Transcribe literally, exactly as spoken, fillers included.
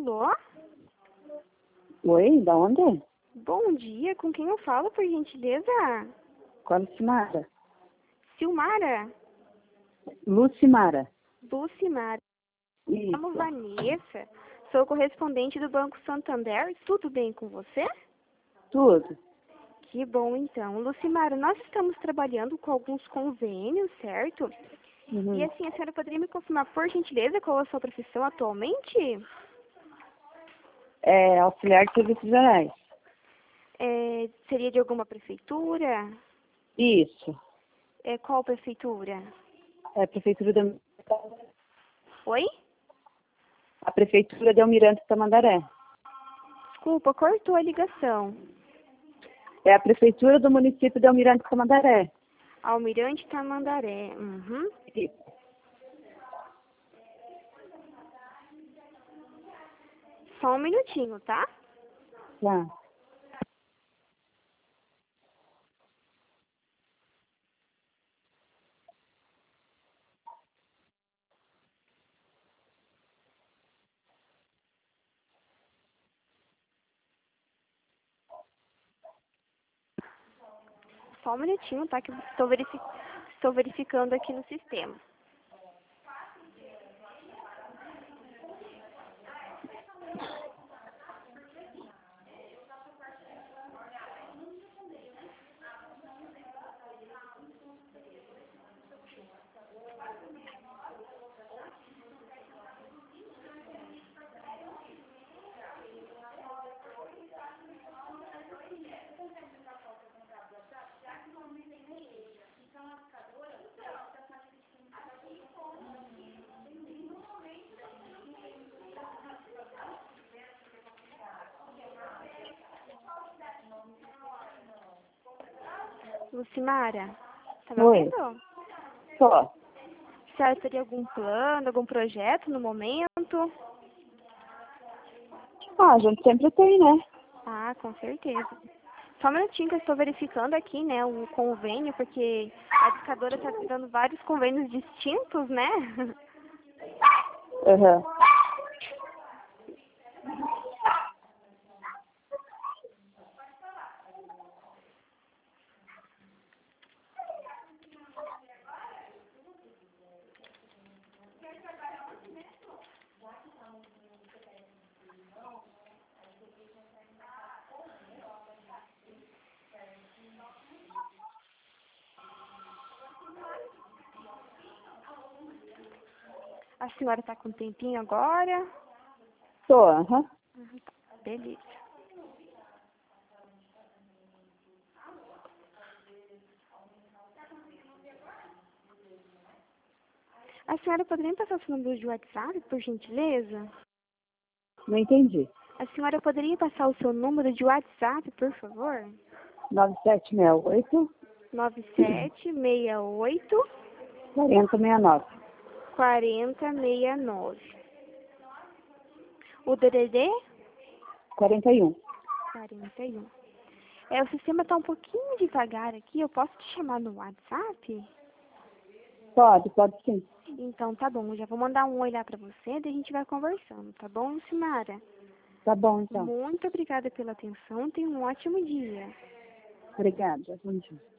Alô? Oi, da onde? Bom dia, com quem eu falo, por gentileza? Com a Lucimara. Silmara? Lucimara. Lucimara. Me chamo Isso. Vanessa, sou correspondente do Banco Santander. Tudo bem com você? Tudo. Que bom, então. Lucimara, nós estamos trabalhando com alguns convênios, certo? Uhum. E assim, a senhora poderia me confirmar, por gentileza, qual a sua profissão atualmente? É auxiliar de serviços gerais. É, seria de alguma prefeitura? Isso. É, qual prefeitura? É a prefeitura de... Oi? a prefeitura de Almirante Tamandaré. Desculpa, cortou a ligação. É a prefeitura do município de Almirante Tamandaré. Almirante Tamandaré. Uhum. Isso. Só um minutinho, tá? Tá. Só um minutinho, tá? Que eu estou, verifi estou verificando aqui no sistema. Lucimara, tá me Oi. ouvindo? Só. A senhora teria algum plano, algum projeto no momento? Ah, a gente sempre tem, né? Ah, com certeza. Só um minutinho que eu estou verificando aqui, né, o convênio, porque a discadora está dando vários convênios distintos, né? Aham. A senhora está com um tempinho agora? Tô, aham. Uhum, tá. Beleza. A senhora poderia me passar o seu número de WhatsApp, por gentileza? Não entendi. A senhora poderia passar o seu número de WhatsApp, por favor? nove sete seis oito, nove sete seis oito, quarenta sessenta e nove. quarenta sessenta e nove. O D D D? quarenta e um. quarenta e um. É, o sistema está um pouquinho devagar aqui. Eu posso te chamar no WhatsApp? Pode, pode sim. Então, tá bom. Eu já vou mandar um oi lá pra você, daí a gente vai conversando, tá bom, Simara? Tá bom, então. Muito obrigada pela atenção. Tenha um ótimo dia. Obrigada. Bom dia.